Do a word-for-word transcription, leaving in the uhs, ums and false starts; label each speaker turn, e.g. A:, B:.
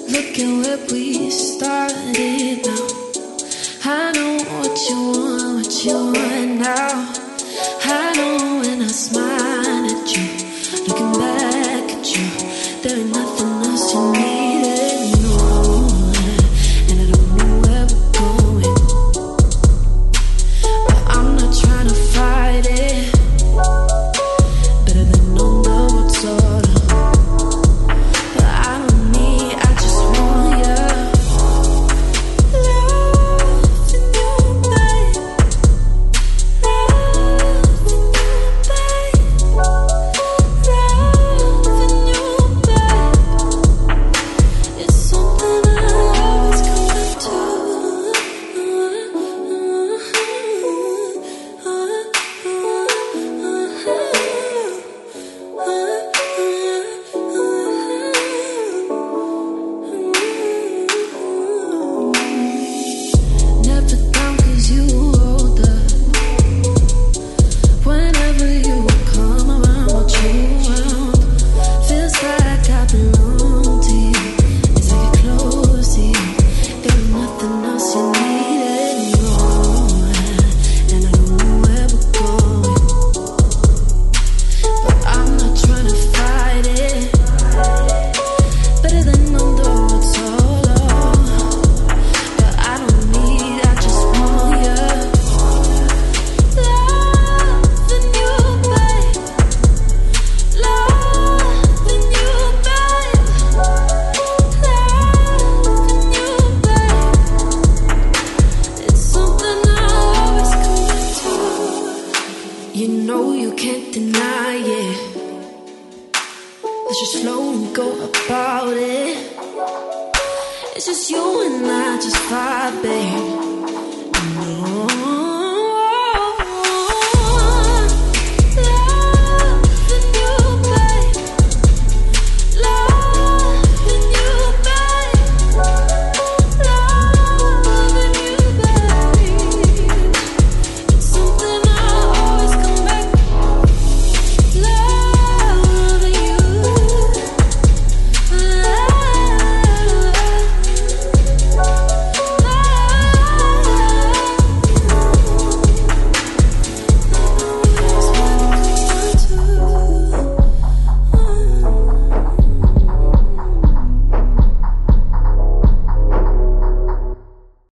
A: Look at where we started now. I know what you want, what you want now. I know when I smile at you, looking back at you, there ain't nothing else you needed, no. And I don't know where we're going, but I'm not trying to fight it. Better than on the road solo. But I don't need, I just want you. You know you can't deny it. Let's just slow and go about it. It's just you and I, just vibe, babe. No.